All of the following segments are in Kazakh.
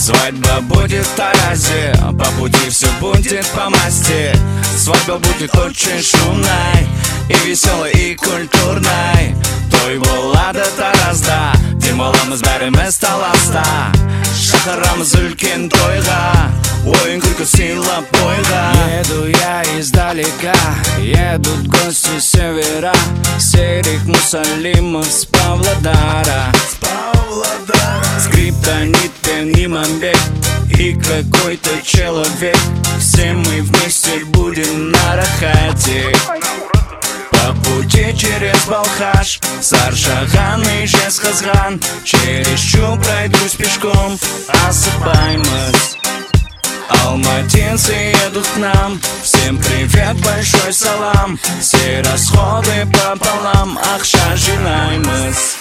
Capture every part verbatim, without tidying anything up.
Свадьба будет в Таразе, по пути все будет по масти. Свадьба будет очень шумной, и веселой, и культурной. Той болады Таразда, демаламыз бәріміз таласта. Шақырамыз үлкен тойға, ойын күлкі сыйлап бойға. Еду я издалека, едут гости с севера. Серик Мусалимов с Павлодара. Скриптонит, Иманбек и какой-то человек. Все мы вместе будем на рахате. По пути через Балхаш, Саршаған и Жезказган. Через Шу пройдусь пешком, осыпаймыз. Алматинцы едут к нам, всем привет, большой салам. Все расходы пополам, ақша жинаймыз.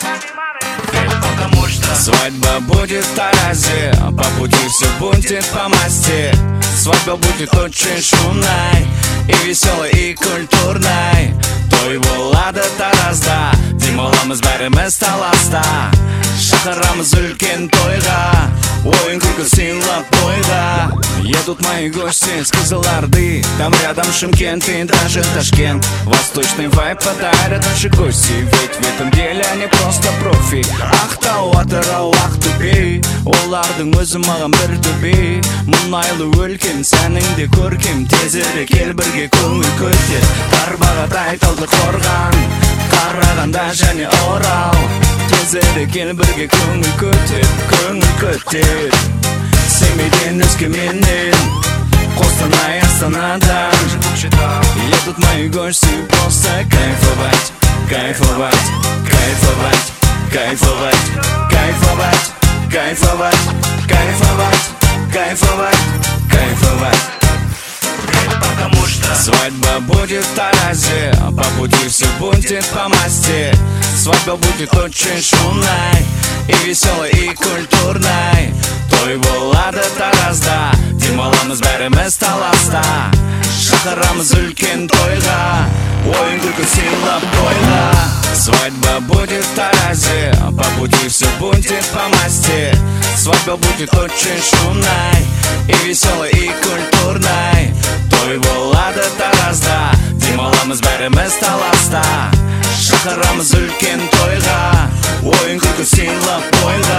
Свадьба будет в Таразе, по пути все будет по масти. Свадьба будет очень шумной, и веселой, и культурной. Той болады Таразда, демаламыз бәріміз таласта. Шақырамыз үлкен тойға, ойын күлкі сыйлап бойға. Едут мои гости с Кызылорды, там рядом Шымкент и даже Ташкент. Восточный вайб подарят наши гости, ведь в этом деле они просто профи. Ақтау, Атырау, Ақтөбе, олардың өзі маған бір төбе. Мұнайлы өлкен, сәніңде көркем, тезірек кел бірге көңіл көтер. Тарбағатай, Талдықорған, Қарағанда және Орал. Тезірек кел бірге көңіл көтер, көңіл көтер. Семейден, Өскеменнен, Қостанай, Астанадан едут мои гости просто кайфовать, кайфовать, кайфовать, кайфовать, кайфовать, кайфовать, кайфовать, кайфовать, кайфовать. Потому что свадьба будет в Таразе, по пути все будет по масти. Свадьба будет очень шумной, и веселой, и культурной. Той болады Таразда, демаламыз бәріміз таласта. Шақырамыз үлкен тойға, ойын күлкі сыйлап бойға. Свадьба будет в Таразе, по пути все будет по масти. Свадьба будет очень шумной, и веселой, и культурной. Той болады Таразда, демаламыз бәріміз таласта. Шақырамыз үлкен тойға, ойын күлкі сыйлап бойға.